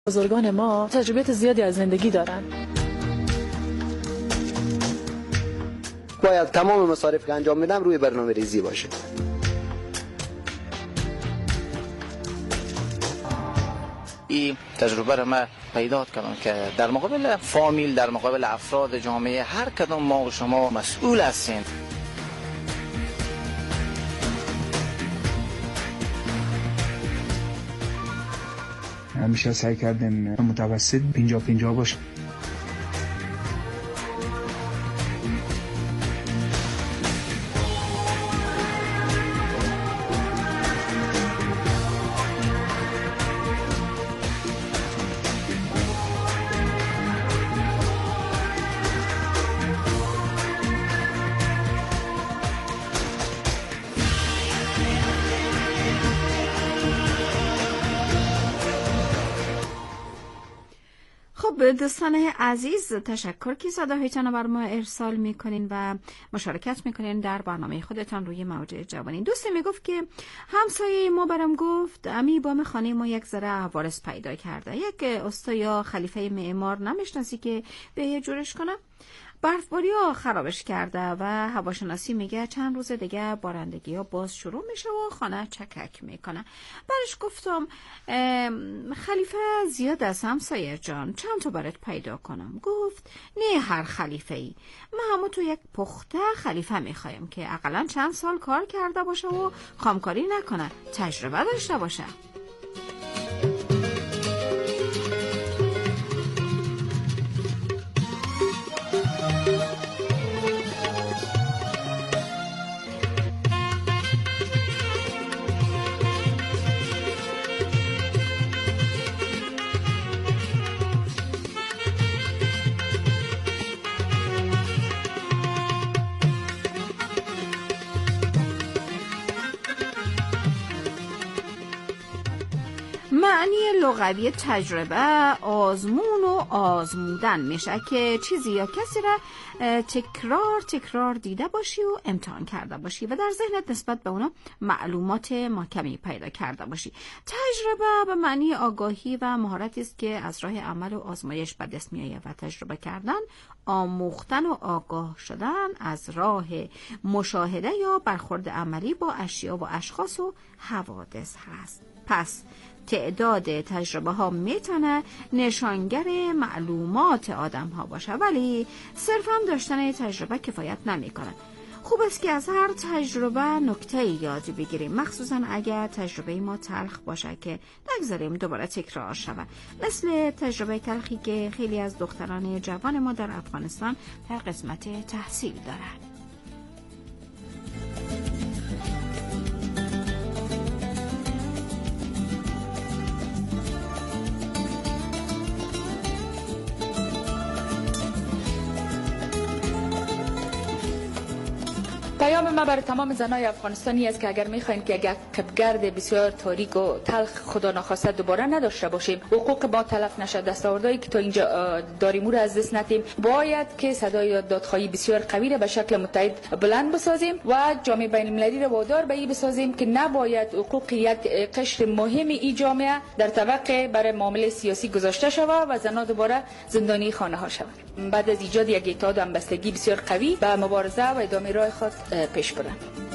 بزرگان ما تجربیات زیادی از زندگی دارن. باید تمام مصارف که انجام میدم روی برنامه ریزی باشه. این تجربه را من پیدا کردم که در مقابل فامیل، در مقابل افراد جامعه، هر کدام ما و شما مسئول هستیم. همیشه سعی کردیم متوسط 50-50 باشه. دوستان عزیز، تشکر که صداهایتان رو بر ما ارسال میکنین و مشارکت میکنین در برنامه خودتان روی موج جوانی. دوستی میگفت که همسایه ما برام گفت امی بام خانه ما یک ذره عوارض پیدا کرده، یک استا یا خلیفه معمار نمیشناسی که به یه جورش کنه؟ برفباری ها خرابش کرده و هواشناسی میگه چند روز دیگه بارندگی ها باز شروع میشه و خانه چکک میکنه. برش گفتم خلیفه زیاد از همسایه جان، چند تا برات پیدا کنم؟ گفت نه هر خلیفه ای، ما همون تو یک پخته خلیفه میخوایم که اقلا چند سال کار کرده باشه و خامکاری نکنه، تجربه داشته باشه. معنی لغوی تجربه آزمون و آزمودن میشه که چیزی یا کسی را تکرار دیده باشی و امتحان کرده باشی و در ذهنت نسبت به اونا معلومات محکمی پیدا کرده باشی. تجربه به معنی آگاهی و مهارتی است که از راه عمل و آزمایش به دست میآید و تجربه کردن آموختن و آگاه شدن از راه مشاهده یا برخورد عملی با اشیا و اشخاص و حوادث هست. پس تعداد تجربه ها میتونه نشانگر معلومات آدم ها باشه، ولی صرفا داشتن تجربه کفایت نمیکنه. خوب است که از هر تجربه نکته یاد بگیریم، مخصوصا اگر تجربه ما تلخ باشه که نگذاریم دوباره تکرار شود، مثل تجربه تلخی که خیلی از دختران جوان ما در افغانستان در قسمت تحصیل دارند. پیام ما برای تمام زنای افغانستانی است که اگر میخواین که یک قبگرد بسیار تاریک و تلخ خدا نخواسته دوباره نداشته باشیم، حقوق ما تلف نشه، دستاوردهایی که تا اینجا داریم رو از دست ندیم، باید که صدای دادخواهی بسیار قوی را به شکل متحد بلند بسازیم و جامعه بین المللی را وادار به این بسازیم که نباید حقوق یک قشر مهم این جامعه در طبقه برای معامله سیاسی گذاشته شود و زنان دوباره زندانی خانه ها شوند. بعد از ایجاد یک اتحاد همبستگی بسیار قوی به مبارزه و ادامه راه خود پیش برن.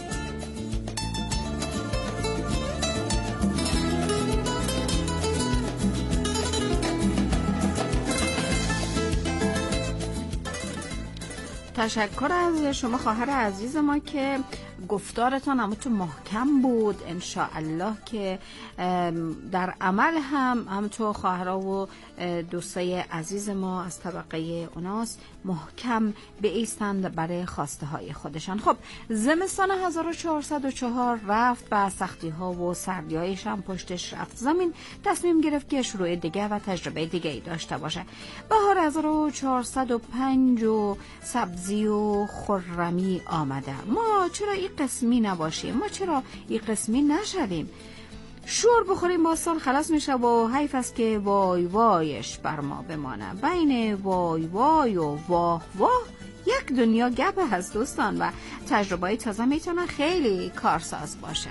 تشکر از شما خواهر عزیز ما که گفتارتان همونطور محکم بود. انشاءالله که در عمل هم همونطور خواهرها و دوستای عزیز ما از طبقه اوناس محکم بایستند برای خواسته های خودشان. خب زمستان 1404 رفت و سختی ها و سردی هایش هم پشتش رفت. زمین تصمیم گرفت که شروع دیگه و تجربه دیگه ای داشته باشه. بهار 1405 و سبزی و خرمی آمده. ما چرا این قسمی نباشیم؟ ما چرا این قسمی نشویم؟ شور بخوریم با سال خلاص میشه و حیف است که وای وایش بر ما بمانه. بین وای وای و واه واه یک دنیا گپ هست دوستان و تجربه تازه میتونه خیلی کارساز باشه.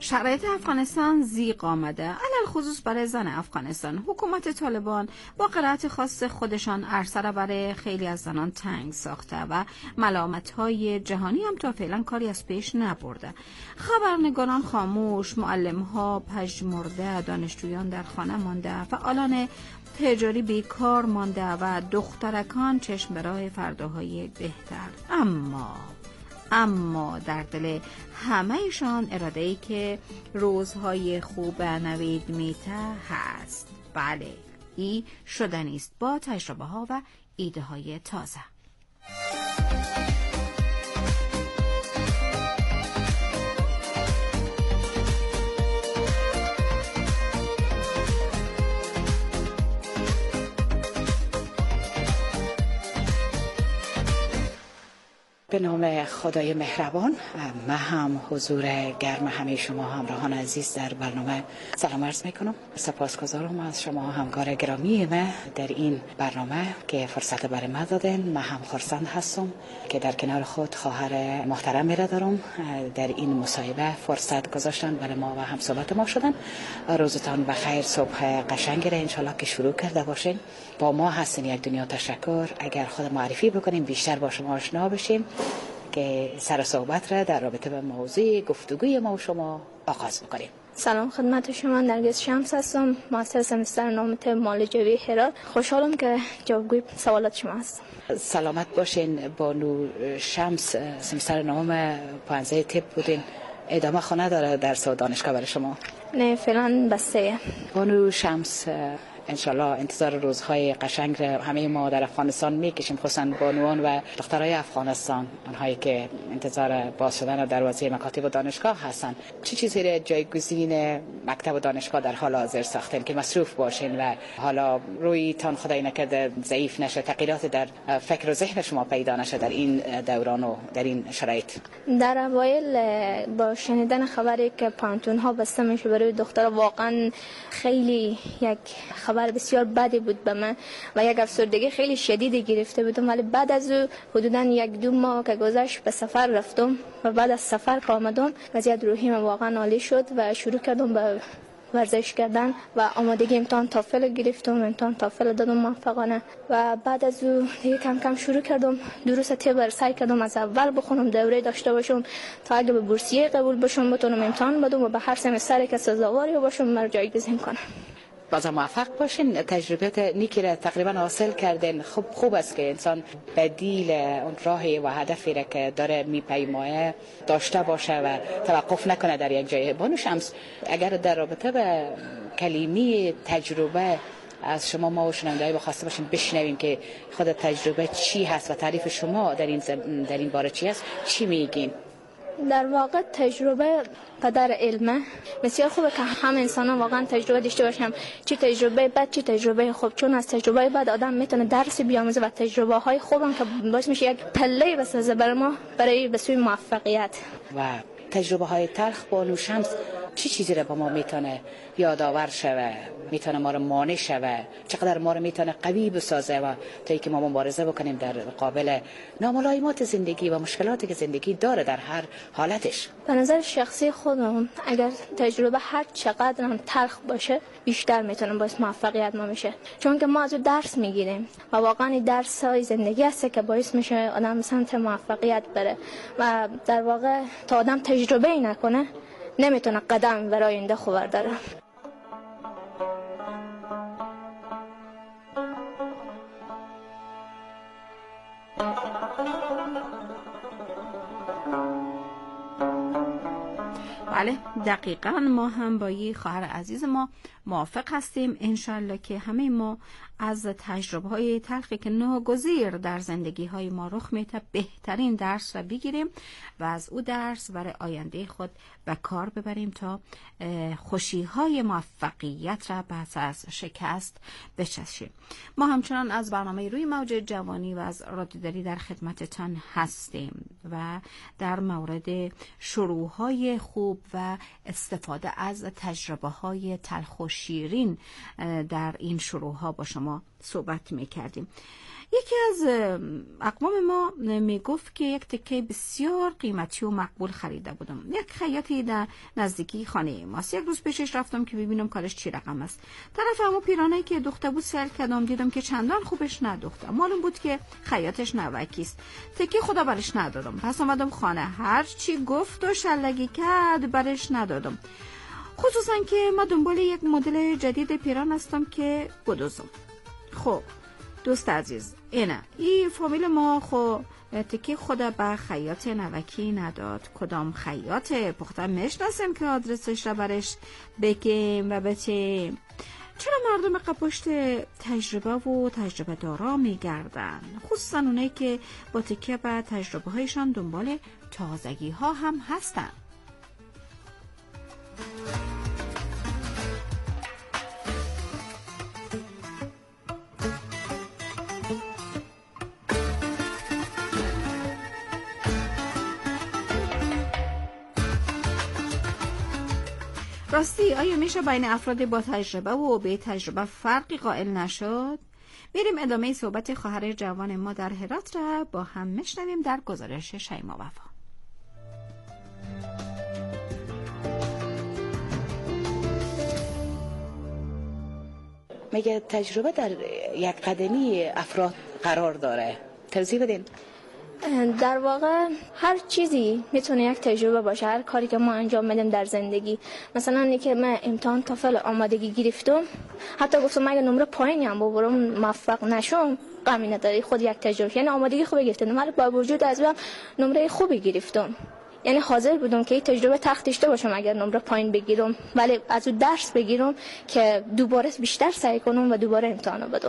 شرایط افغانستان زیغ آمده، علل خصوص برای زن افغانستان. حکومت طالبان با قرائت خاص خودشان عرصه را برای خیلی از زنان تنگ ساخته و ملامت‌های جهانی هم تا فعلا کاری از پیش نبرده. خبرنگاران خاموش، معلم‌ها پژمرده، دانشجویان در خانه مانده، فعالان تجاری بیکار مانده و دخترکان چشم به راه فرداهای بهتر. اما در دل همه‌شان اراده‌ای که روزهای خوب نوید میته هست. بله، این شدنی است با تجربه ها و ایده های تازه. به نام خدای مهربان، من هم حضور گرم همه شما همراهان عزیز در برنامه سلام عرض میکنم. سپاسگزارم از شما همکار گرامی من در این برنامه که فرصت برای من دادن. من هم خرسند هستم که در کنار خود خواهر محترم میره دارم. در این مصاحبه فرصت گذاشتن برای ما و هم صحبت ما شدن. روزتان بخیر، صبح قشنگی را انشالله که شروع کرده باشین. با ما هستین یک دنیا تشکر. اگر خود معرفی بکنیم بیشتر با شما آشنا بشیم که سر صحبت را در رابطه با موضوع گفتگوی ما و شما آغاز بکنیم. سلام خدمت شما، نرگس شمس هستم، ماستر سمستر نامه معالجوی هرات. خوشحالم که جوابگوی سوالات شما هستم. سلامت باشین. بانو شمس سمستر نامه 15 طب بودین، ادامه خانه داره درس و دانشگاه برای شما؟ نه فعلا بسته. بانو شمس انشالله انتظار روزهای قشنگ همه ما در افغانستان میکشیم، خصوصا بانوان و دخترای افغانستان، آنهایی که انتظار باز شدن دروازه مکاتب و دانشگاه هستن. چه چیزی را جایگزین مکتب و دانشگاه در حال حاضر ساختن که مصروف باشین و حالا روی تان خدای نکرده ضعیف نشه، تغییرات در فکر و ذهن شما پیدا نشه در این دوران و در این شرایط؟ در اوایل با شنیدن خبری که پانتون ها بسته میشه برای دخترها، واقعا خیلی یک خبر بسیار بدی بود به من و یک افسردگی خیلی شدیدی گرفته بودم. ولی بعد از حدوداً 1-2 ماه که گذشت به سفر رفتم و بعد از سفر که آمدم وضعیت روحی من واقعا عالی شد و شروع کردم به ورزش کردن و آمادگی امتحان تافل گرفتم. امتحان تافل دادم موفقانه و بعد از او دیگه کم کم شروع کردم دروس طب، سعی کردم از اول بخونم، دوره داشته باشم تا اگه به بورسیه قبول بشم بتونم امتحان بدم و به هر سمستر که سزاواری باشم مرا جایگزین کنم. بازم موفق باشین. تجربیات نیکی را تقریبا حاصل کردین. خوب است که انسان بدیل اون راهی و هدفی را که داره میپیمایه داشته باشه و توقف نکنه در یک جای. بانو شمس، اگر در رابطه به کلمه تجربه از شما ما و شنونده‌های بخواسته باشیم بشنویم که خود تجربه چی هست و تعریف شما در این باره چی هست، چی میگین؟ در واقع تجربه پدر علمه. بسیار خوبه که هم انسان واقعا تجربه داشته باشم، چه تجربه بد چه تجربه خوب، چون از تجربه بد آدم میتونه درس بیاموزه و تجربه های خوبم که باعث میشه یک پله بسازه برای ما برای به سوی موفقیت. و تجربه های تلخ بانو شمس چی چیزی را با ما میتونه یادآور شوه، میتونه ما رو مانع شوه، چقدر ما رو میتونه قوی بسازه و تا اینکه ما مبارزه بکنیم در مقابل ناملایمات زندگی و مشکلاتی که زندگی داره در هر حالتش؟ به نظر شخصی خودم اگر تجربه هر چقدر هم تلخ باشه بیشتر میتونه باعث موفقیت ما میشه، چون که ما از درس میگیریم و واقعا درس های زندگی هست که باعث میشه آدم سمت موفقیت بره و در واقع تا آدم تجربه ای نکنه نمیتونه قدم برای آینده خوب برداره. بله، دقیقاً ما هم با یه خواهر عزیز ما موافق هستیم. انشالله که همه ما از تجربه های تلخی که ناگزیر در زندگی های ما رخ میده بهترین درس را بگیریم و از او درس برای آینده خود به کار ببریم تا خوشی های موفقیت را پس از شکست بچشیم. ما همچنان از برنامه روی موج جوانی و از رادیوداری در خدمتتان هستیم و در مورد شروع های خوب و استفاده از تجربه های تلخ و شیرین در این شروعها با شما صحبت میکردیم. یکی از اقوام ما میگفت که یک تکه بسیار قیمتی و مقبول خریده بودم. یک خیاطی در نزدیکی خانه ماست. یک روز پیشش رفتم که ببینم کارش چی رقم است. طرف همون پیرانه‌ای که دوخته بود سر کردم، دیدم که چندان خوبش ندوخته. معلوم بود که خیاطش نوکیست. تکه خدا برش ندادم. پس آمدم خانه، هر چی گفت و شلگی کرد برش ندادم. خصوصا که ما دنبال یک مدل جدید پیران هستم که بدوزم. خب دوست عزیز، این فامیل ما خو تکی خدا به خیاط نوکی نداد. کدام خیاط پخته میشناسیم که آدرسش را برش بگیم و بتیم. چرا مردم قپشت تجربه و تجربه دارا میگردن؟ خصوصا اونایی که با تکیه به تجربه هایشان دنبال تازگی ها هم هستن. راستی آیا میشه بین افراد با تجربه و بی تجربه فرقی قائل نشد؟ میریم ادامه صحبت خواهر جوان ما در هرات را با هم میشنویم در گزارش شیما وفا. میگه تجربه در یک قدمی افراد قرار داره. توضیح بدین. در واقع هر چیزی میتونه یک تجربه باشه. هر کاری که ما انجام میدیم در زندگی، مثلا اینکه من امتحان توفل آمادگی گرفتم، حتی گفتم اگه نمره پایینی هم ببرم موفق نشم غمی نداره، خود یک تجربه. یعنی آمادگی خوبی گرفتم ولی با وجود از اون نمره خوبی گرفتم، یعنی حاضر بودم که این تجربه تختشته باشم اگر نمره پایین بگیرم، ولی از اون درس بگیرم که دوباره بیشتر سعی کنم و دوباره امتحان بدم.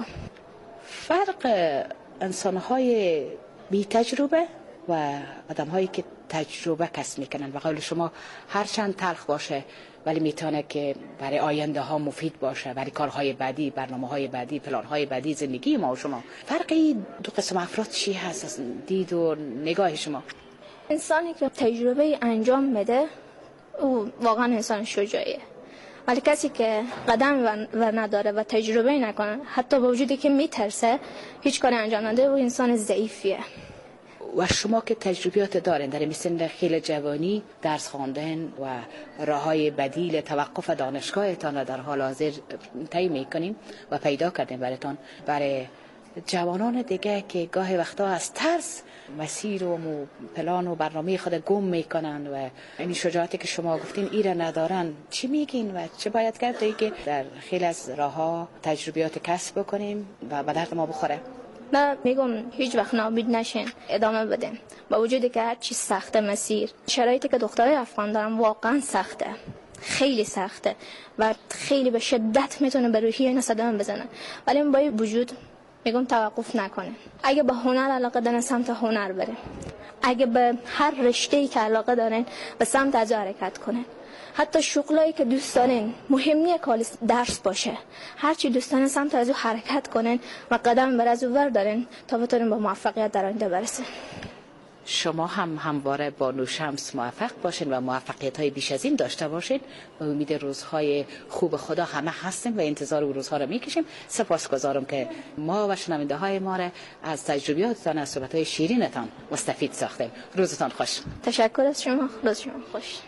فرق انسان‌های بی تجربه و آدم‌هایی که تجربه کسب میکنن و قول شما هرچند تلخ باشه ولی میتونه که برای آینده ها مفید باشه، برای کارهای بعدی، برنامه‌های بعدی، پلان‌های بعدی زندگی ما و شما. فرقی دو قسم افراد چی هست از دید و نگاه شما؟ انسانی که تجربه انجام میده او واقعا انسان شجاعیه، ولی کسی که قدم و نداره و تجربه نکنه، حتی با وجودی که میترسه هیچ کاری انجام نده، او انسان ضعیفیه. و شما که تجربیات دارین در مثل خیل جوانی درس خواندن و راههای بدیل توقف دانشگاهتان را در حال حاضر طی میکنین و پیدا کردین برای جوانان دیگه که گاهی وقتا از ترس مسیر و پلان و برنامه خود گم میکنن و این شجاعتی که شما گفتین ایره ندارن، چی میگین و چه باید کرد تا که در خیلی از راهها تجربیات کسب بکنیم و به درد ما بخوره؟ من میگم هیچ وقت ناامید نشین، ادامه بدین. با وجودی که هر چی سخته مسیر، شرایطی که دخترای افغان دارن واقعا سخته، خیلی سخته و خیلی به شدت میتونه به روحیه اینا صدمه بزنه، ولی با وجود میگم توقف نکنه. اگه به هنر علاقه دارن سمت هنر بره، اگه به هر رشته‌ای که علاقه دارن به سمت از حرکت کنن. حتی شغلایی که دوست دارن مهم نیست که درس باشه، هر چی دوست دارن سمت از اون حرکت کنن و قدم بر از اون بردارن تا بتونن به موفقیت در آینده برسن. شما هم همواره با نوشمس موفق باشین و موفقیت‌های بیش از این داشته باشین. به امید روزهای خوب خدا همه هستیم و انتظار اون روزها رو میکشیم. سپاسگزارم که ما و شنونده‌های ما را از تجربیاتتان، از صحبت‌های شیرینتان مستفید ساختیم. روزتان خوش. تشکر از شما. روز شما خوش.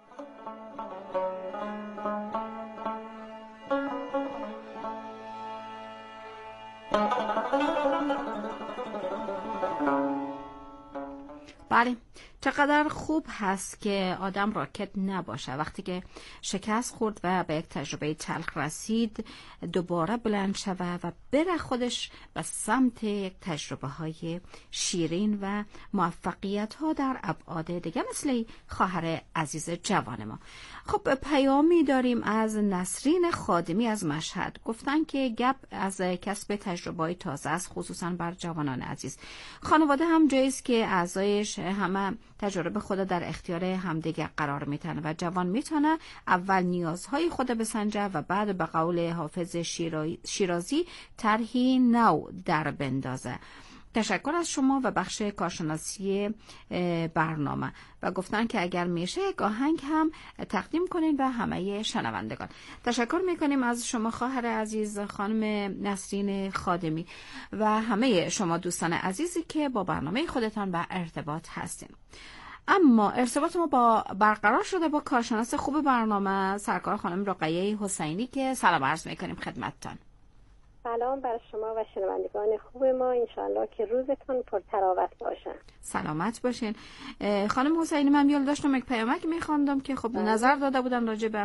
بله، چقدر خوب هست که آدم راکت نباشه. وقتی که شکست خورد و به یک تجربه تلخ رسید دوباره بلند شوه و بره خودش به سمت یک تجربه های شیرین و موفقیت ها در ابعاد دیگه، مثل خواهر عزیز جوان ما. خب پیامی داریم از نسرین خادمی از مشهد. گفتن که گپ از کسب تجربه تازه است، خصوصا بر جوانان عزیز. خانواده هم جاییست که اعضایش همه تجربه خود در اختیار همدیگه قرار میتن و جوان میتونه اول نیازهای خود بسنجه و بعد به قول حافظ شیرازی طرحی نو در بندازه. تشکر از شما و بخش کارشناسی برنامه و گفتن که اگر میشه یک آهنگ هم تقدیم کنین و همه شنوندگان. تشکر میکنیم از شما خواهر عزیز خانم نسرین خادمی و همه شما دوستان عزیزی که با برنامه خودتان به ارتباط هستین. اما ارتباط ما با برقرار شده با کارشناس خوب برنامه سرکار خانم رقیه حسینی که سلام عرض میکنیم خدمتتان. سلام بر شما و شنوندگان خوب ما، انشالله که روزتون پر تراوت باشه. سلامت باشین. خانم حسینی، من یاد داشتم یک پیامک میخواندم که خب نظر داده بودن راجع به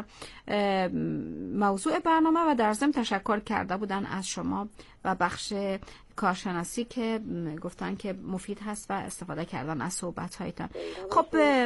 موضوع برنامه و در ضمن تشکر کرده بودن از شما و بخش کارشناسی که گفتن که مفید هست و استفاده کردن از صحبت‌هایتان. خب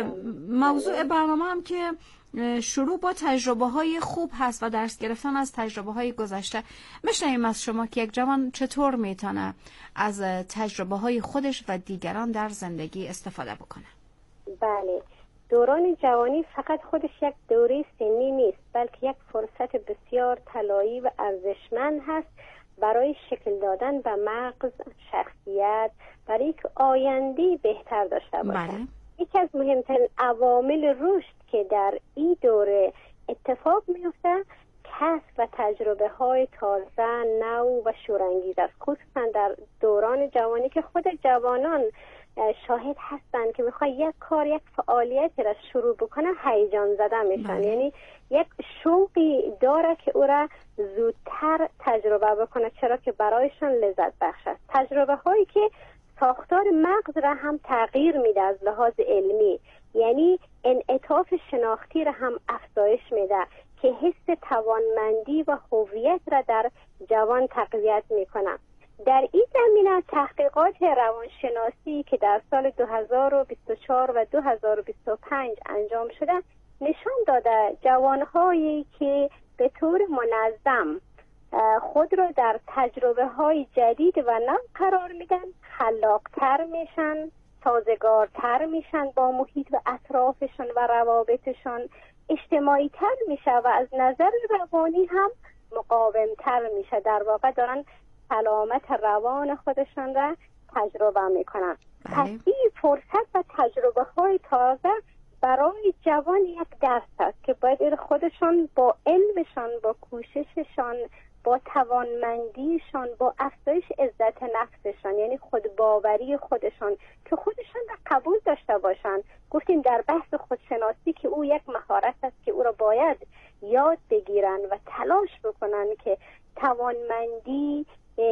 موضوع برنامه هم که شروع با تجربه‌های خوب هست و درس گرفتن از تجربه‌های گذشته. می‌شنویم از شما که یک جوان چطور میتونه از تجربه‌های خودش و دیگران در زندگی استفاده بکنه. بله، دوران جوانی فقط خودش یک دوره سنی نیست، بلکه یک فرصت بسیار طلایی و ارزشمند هست برای شکل دادن به مغز، شخصیت، برای یک آینده بهتر داشته باشد. بله. یکی از مهمترین عوامل رشد که در این دوره اتفاق میفته کسب و تجربه های تازه، نو و شورانگیز است، خصوصا در دوران جوانی که خود جوانان شاهد هستند که میخوای یک کار، یک فعالیتی را شروع بکنن هیجان زده میشن. یعنی یک شوقی داره که او را زودتر تجربه بکنه، چرا که برایشان لذت بخش است. تجربه هایی که ساختار مغز را هم تغییر میده از لحاظ علمی، یعنی انعطاف شناختی را هم افزایش میده که حس توانمندی و هویت را در جوان تقویت میکنه. در این زمینه تحقیقات روانشناسی که در سال 2024 و 2025 انجام شده نشان داده جوانهایی که به طور منظم خود را در تجربه های جدید و نو قرار میدن خلاقتر میشن، سازگارتر میشن با محیط و اطرافشون و روابطشون، اجتماعی تر میشه و از نظر روانی هم مقاومتر میشه. در واقع دارن سلامت روان خودشون را تجربه میکنن. پس این فرصت و تجربه های تازه برای جوان یک درس است که باید خودشون با علمشان، با کوشششان، با توانمندیشان، با افزایش عزت نفسشان، یعنی خودباوری خودشان که خودشان را قبول داشته باشن. گفتیم در بحث خودشناسی که او یک مهارت است که او را باید یاد بگیرن و تلاش بکنن که توانمندی،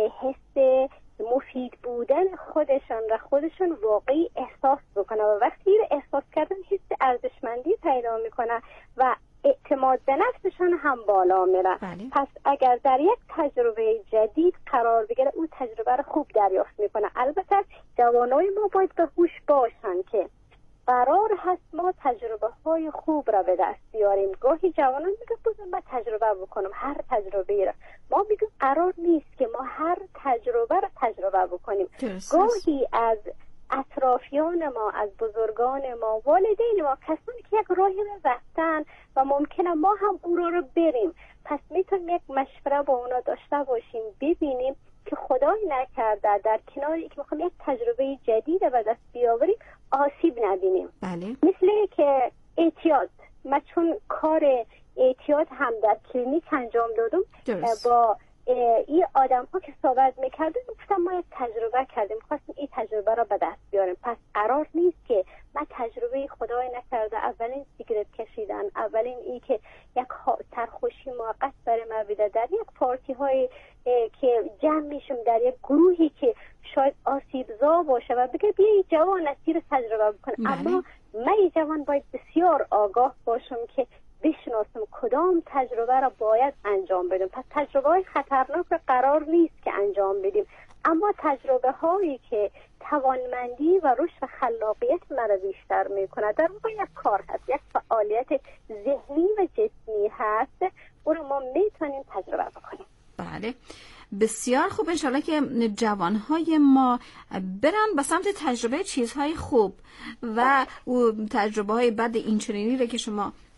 حس مفید بودن خودشان را خودشون واقعی احساس بکنه و وقتی را احساس کردن حس ارزشمندی پیدا میکنه و اعتماد به نفسشان هم بالا میره. پس اگر در یک تجربه جدید قرار بگیره او تجربه را خوب دریافت میکنه. البته جوانای ما باید به هوش باشن که قرار هست ما تجربه های خوب را به دست بیاریم. گاهی جوانان میگه بزن من تجربه بکنم هر تجربه را. ما میگیم قرار نیست که ما هر تجربه را تجربه بکنیم. گاهی از اطرافیان ما، از بزرگان ما، والدین ما، کسانی که یک راهی را رفتن و ممکنه ما هم اون رو بریم، پس میتونیم یک مشوره با اونا داشته باشیم، ببینیم که خدای نکرده در کناری که میخوام یک تجربه جدید به دست بیاوریم آسیب نبینیم. مثل که اعتیاد، من چون کار اعتیاد هم در کلینیک انجام دادم با این آدم ها که صحبت میکردم گفتم ما یک تجربه کردیم، خواستیم این تجربه را به دست بیاریم. پس قرار نیست که من تجربه خدای نکرده اولین سیگرت کشیدن، اولین این که یک سرخوشی موقت برای من بیده در یک پارتی های که جمع میشم در یک گروهی که شاید آسیبزا باشه و بگه بیا این جوان نصیر تجربه بکنه. اما من این جوان باید بسیار آگاه باشم که بشناسم کدام تجربه را باید انجام بدم. پس تجربه های خطرناک را قرار نیست که انجام بدیم، اما تجربه هایی که توانمندی و رشد و خلاقیت مرا بیشتر میکنه، در واقع یک کار هست، یک فعالیت ذهنی و جسمی هست، او رو ما میتونیم تجربه بکنیم. بله، بسیار خوب. انشالله که جوانهای ما برن به سمت تجربه چیزهای خوب و تجربه های بد اینچنینی رو که شما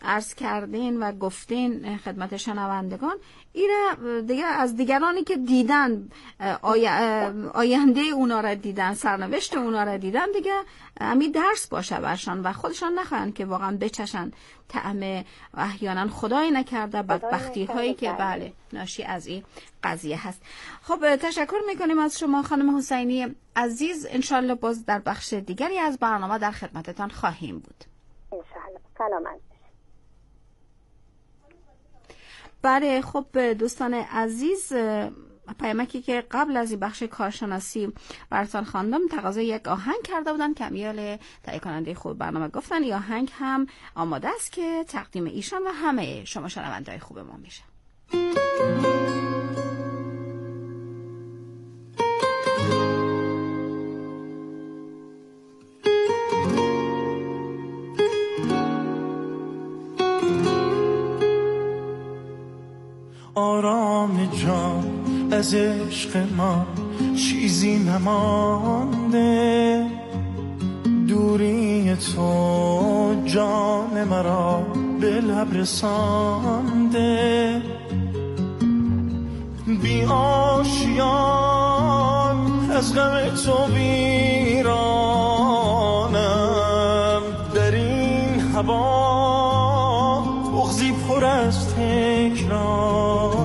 عرض کردین و گفتین خدمت شنوندگان، ایره دیگه از دیگرانی که دیدن آینده اونا را دیدن، سرنوشت اونا را دیدن، دیگه همین درس باشه برشان و خودشان نخواهن که واقعا بچشن طعم احیانا خدای نکرده بدبختی هایی که بله ناشی از این قضیه هست. خب تشکر میکنیم از شما خانم حسینی عزیز. انشالله باز در بخش دیگری از برنامه در خدمتتان خواهیم بود. انشالله. سلامت. بله خب دوستان عزیز، پیامکی که قبل از این بخش کارشناسی براتون خواندم تقاضای یک آهنگ کرده بودن که امیال تهیه کننده خوب برنامه گفتن این آهنگ هم آماده است که تقدیم ایشان و همه شما شنونده‌های خوب ما میشه. آرام جان از عشق ما چیزی نمانده، دوری تو جان مرا به لب رسانده، بی آشیان از غم تو ویرانم، در این هوا بغضی پر از تکرار،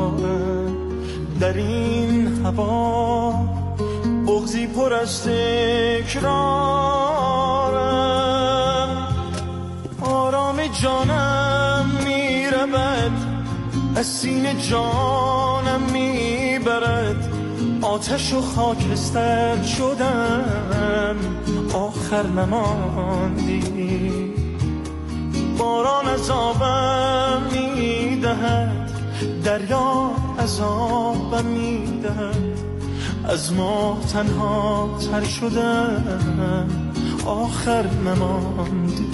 در این هوا بغضی پر از تکرارم، آرام جانم میرود از سینه جانم میبرد، آتش و خاکستر شدم آخر نماندی، باران عذابم میدهد دریا عذابم میدهد، از ما تنها تر شدم آخر نماندی،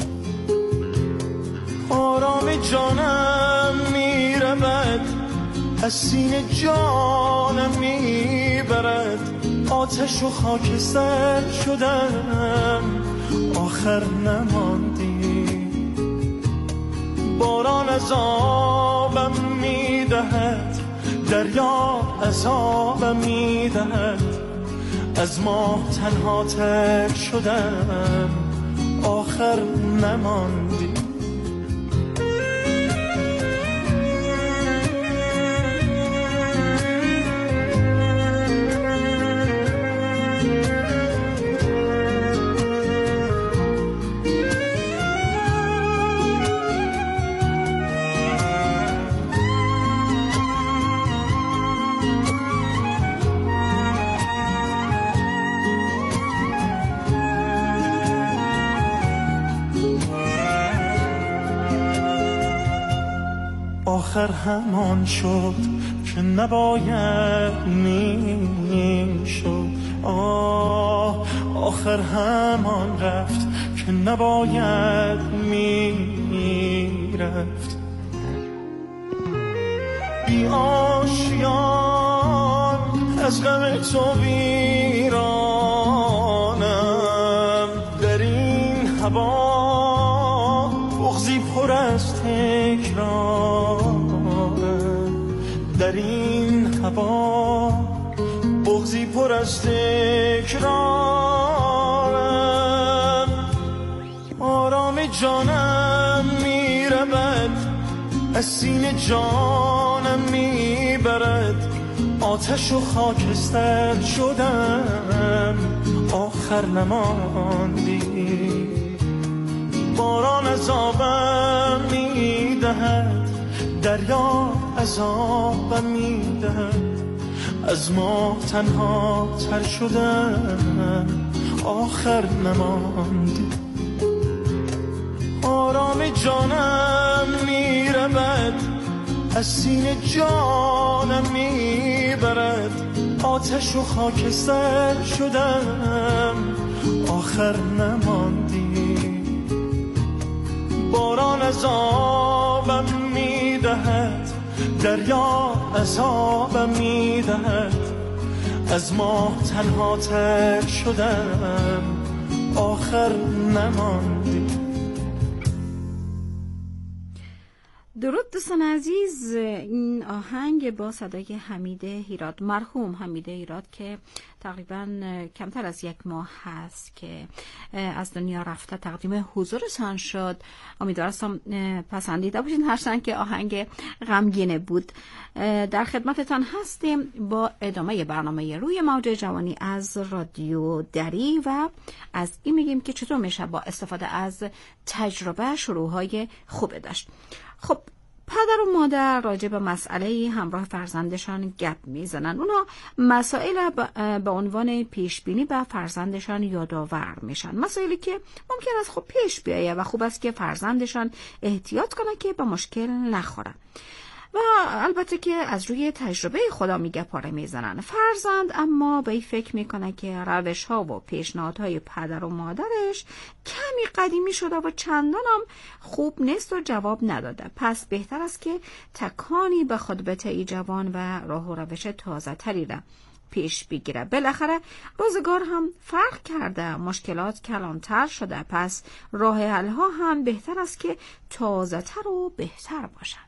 آرام جانم میرود از سینه جانم میبرد، آتش و خاکستر شدم آخر نماندی، باران عذابم میدهد دریا عذابم میدهد، از ما تنها تر شدم آخر نماندی. آخر همان شد که نباید میشد، آخر همان رفت که نباید میرفت، بی آشیان از غم تو ویرانم، در این هوا بغضی پر از تکرار، در این هوا بغضی پر از تکرارم، آرام جانم میرود از سینه جانم میبرد، آتش و خاکستر شدم آخر نماندی، باران عذابم میدهد دریا عذابم میدهد، از ما تنها تر شدم آخر نماندی، آرام جانم میرود از سینه جانم میبرد، آتش و خاکستر شدم آخر نماندی، باران عذابم میدهد دریا عذابم میدهد، از ما تنها تر شدم آخر نماندی. درود دوستان عزیز، این آهنگ با صدای حمید هیراد، مرحوم حمید هیراد که تقریبا کمتر از 1 ماه هست که از دنیا رفته، تقدیم حضورشان شد. امیدوارم پسندیده باشین، هرچند که آهنگ غمگین بود. در خدمتتان هستیم با ادامه برنامه روی موج جوانی از رادیو دری و از این میگیم که چطور میشه با استفاده از تجربه شروعهای خوب داشت. خب پدر و مادر راجع به مسئله همراه فرزندشان گپ میزنن. اونا مسائل به عنوان پیش بینی به فرزندشان یادآور میشن، مسائلی که ممکن است خب پیش بیایه و خوب است که فرزندشان احتیاط کنه که به مشکل نخوره. و البته که از روی تجربه خدا گپاره میزنن. فرزند اما به این فکر میکنه که روش ها و پیشنهادهای پدر و مادرش کمی قدیمی شده و چندانم خوب نیست و جواب نداده، پس بهتر است که تکانی به خود بده جوان و راه و روش تازه تری را پیش بگیره. بالاخره روزگار هم فرق کرده، مشکلات کلانتر شده، پس راه حل ها هم بهتر است که تازه تر و بهتر باشن.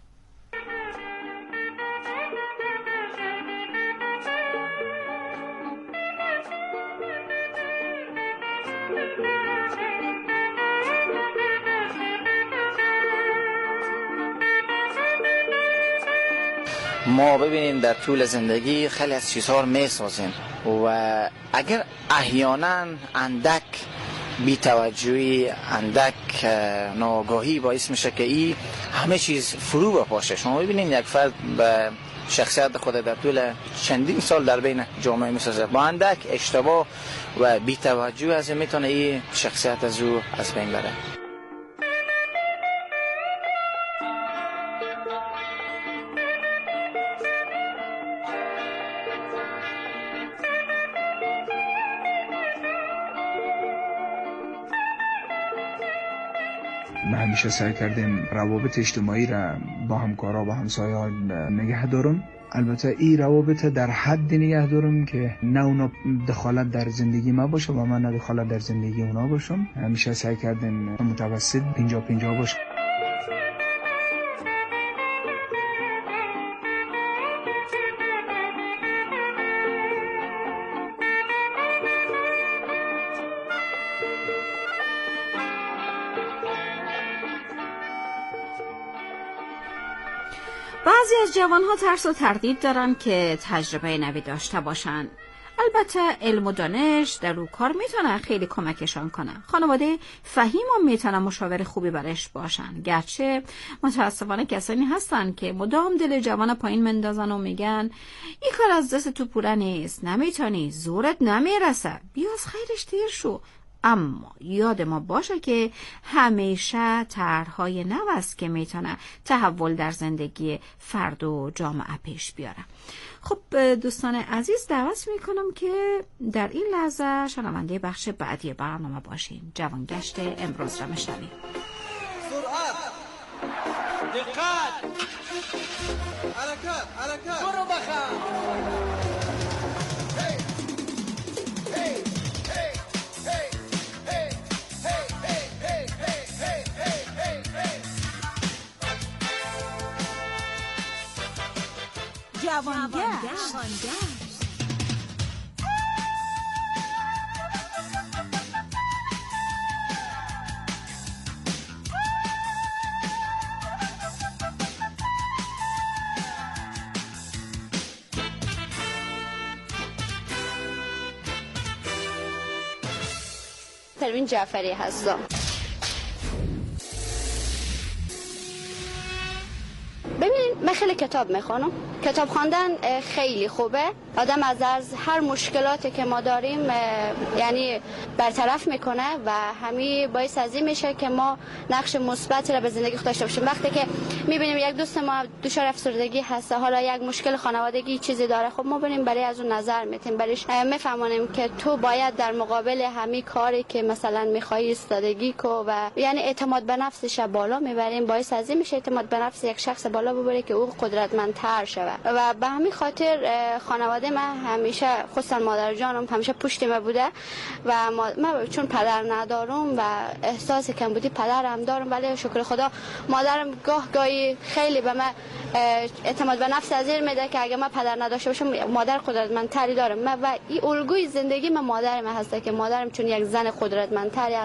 ما ببینیم در طول زندگی خیلی از چیزها رو میسازیم و اگر احیانا اندک بی‌توجهی، اندک ناآگاهی باعث میشه که این همه چیز فرو بپاشه. شما ببینید یک فرد به شخصیت خود در طول چندین سال در بین جامعه میسازه، با اندک اشتباه و بی‌توجهی از میتونه این شخصیت از او از بین بره. ما همیشه سعی کردیم روابط اجتماعی را با همکارا و همسایه‌ها نگه دارم. البته این روابط در حد نگه دارم که نه اونا دخالت در زندگی ما باشه و من نه دخالت در زندگی اونا باشم. همیشه سعی کردیم متوسط 50-50 باشه. بعضی از جوانها ترس و تردید دارن که تجربه نوی داشته باشن. البته علم و دانش در رو کار میتونه خیلی کمکشان کنه. خانواده فهیم هم میتونه مشاور خوبی برش باشن، گرچه متاسفانه کسانی هستن که مدام دل جوان پایین مندازن و میگن این کار از دست تو پوره نیست، نمیتونی، زورت نمیرسه، بیاز خیرش دیر شو. اما یاد ما باشه که همیشه طرح‌های نو است که میتونه تحول در زندگی فرد و جامعه پیش بیاره. خب دوستان عزیز، دعوت میکنم که در این لحظه شنونده بخش بعدی برنامه باشین. جوانگشت امروز را میشنویم. سرعت، دقت، حرکت، برو بخم. جوانگشت. پروین جعفری هستم. ببینید، من خیلی کتاب میخونم. کتاب خواندن خیلی خوبه. آدم از هر مشکلاتی که ما داریم یعنی برطرف میکنه و همین باعث از این میشه که ما نقش مثبتی را به زندگی خود داشته باشیم. وقتی که میبینیم یک دوست ما دچار افسردگی هست، حالا یک مشکل خانوادگی چیزی داره، خب ما بریم برای از اون نظر میتیم، برایش میفهمونیم که تو باید در مقابل همین کاری که مثلا میخوای ایستادگی کو و یعنی اعتماد به نفسش بالا میبریم. باعث از این میشه اعتماد به نفس یک شخص بالا ببره که او او قدرتمندتر شود و به همین خاطر خانواده من همیشه خصوصا مادر جانم همیشه پشت من بوده و من چون پدر ندارم و احساس کمبودی پدرم دارم، ولی شکر خدا مادرم گاهی خیلی به من اعتماد به نفس ازیر میده که اگه من پدر نداشته باشم مادر قدرتمندتری دارم و این الگوی زندگی من مادرم هست که مادرم چون یک زن قدرتمندتری